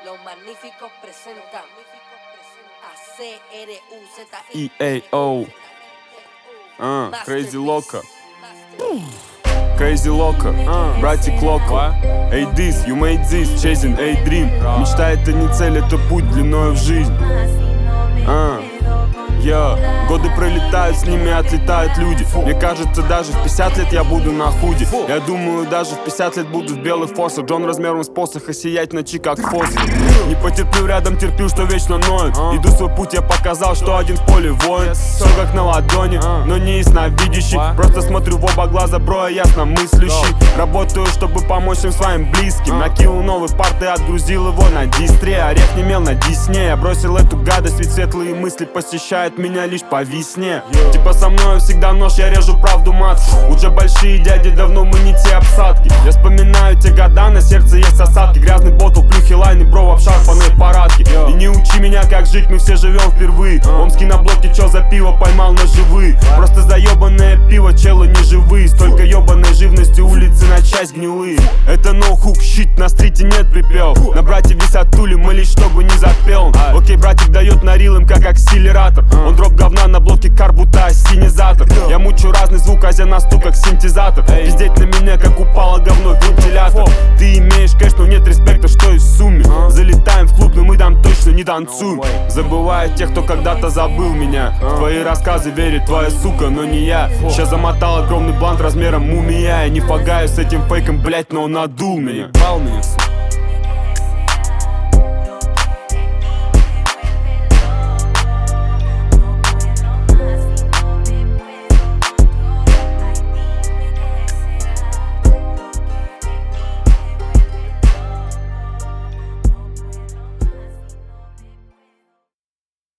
Los Magníficos presentan a CRUZ EAO Crazy Loco Crazy Loco, братик Локо. Эй, this, you made this, chasing a dream. Мечта — это не цель, это путь длиною в жизнь. Годы пролетают, с ними отлетают люди. Мне кажется, даже в 50 лет я буду на худи. Я думаю, даже в 50 лет буду в белых фосах. Джон размером с посоха, сиять в ночи как фосфор. Не потерплю рядом, терплю, что вечно ноет. Иду свой путь, я показал, что один в поле воин. Все как на ладони, но не ясновидящий. Просто смотрю в оба глаза, бро, я ясномыслящий. Работаю, чтобы помочь всем своим близким. Накинул новый парт и отгрузил его на дистре. Орех не мел на дисне. Я бросил эту гадость, ведь светлые мысли посещают меня лишь по весне. Типа со мной всегда нож, я режу правду мат. Уже большие дяди, давно мы не те обсадки. Я вспоминаю те года, на сердце есть осадки. Грязный ботл, плюхи, лайны, бро, в обшарпанной парадке. И не учи меня, как жить, мы все живем впервые. Омский на блоке, чё за пиво поймал на живые. Просто заебанное пиво, челы не живые. Столько ебаной живности, улицы на часть гнилые. Это no hook shit, на стрите нет припев. На брате висят тули, молись, чтобы не запел. Окей, братик дает нарил им как акселератор. Он дроп говна на блоке кар, будто ассенизатор. Я мучу разный звук, азя на стук, как синтезатор. Пиздеть на меня, как упало говно в вентилятор. Ты имеешь кэш, но нет респекта, что и в сумме. Залетаем в клуб, но мы там точно не танцуем. Забываю тех, кто когда-то забыл меня. В твои рассказы верит твоя сука, но не я. Сейчас замотал огромный блант размером мумия. Я не фагаю с этим фейком, блять, но он надул меня.